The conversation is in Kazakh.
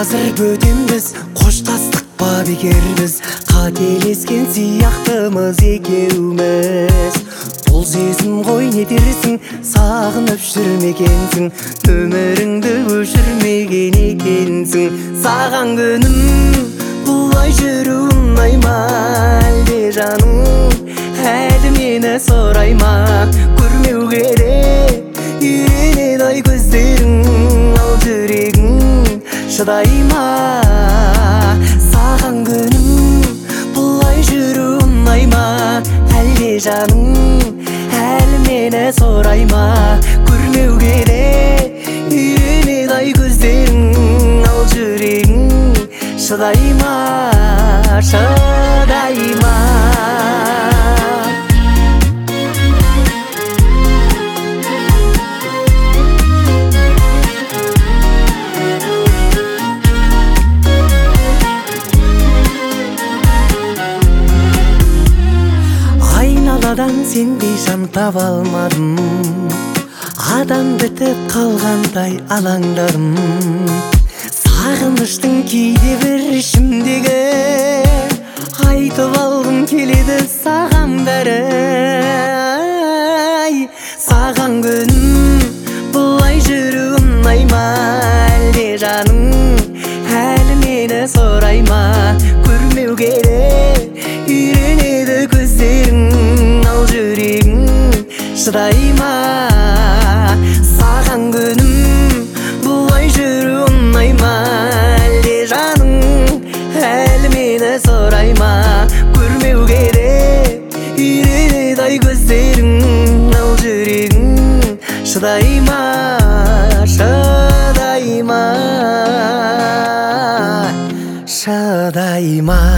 азыр бөтенбіз, қоштастық па бекер біз, қателескен сияқтымыз екеуміз. Бұл сезім ғой не дерсің, сағынып жүрмегенсің, өміріңді өшірмеген екенсің. Саған күнім бұлай жүру ұнай ма, әлде жаным әлі мені сұрай ма? Көрмеу керек үйренеді ай көздерің, ал жүрегің шыдай ма? Саған күнім бұлай жүру ұнай ма, әлде жаным әлі мені сұрай ма? Көрмеу керек үйренеді ай көздерің, ал жүрегің шыдай ма, шыдай ма? Айналадан сендей жан таба алмадым, адам бітіп қалғандай алаңдадым. Сағыныштың кейде бір ішімдегі, айтып алғым келеді саған бәрі. Саған күнім бұлай жүру ұнай ма, әлде жаным әлі мені сұрай ма? Көрмеу керек үйренеді көздерің, ал жүрегің шыдай ма? Саған күнім бұлай жүру ұнай ма, әлде жаным әлі мені сұрай ма? Көрмеу керек үйренеді ай көздерің, ал жүрегің шыдай ма, шыдай ма, шыдай ма?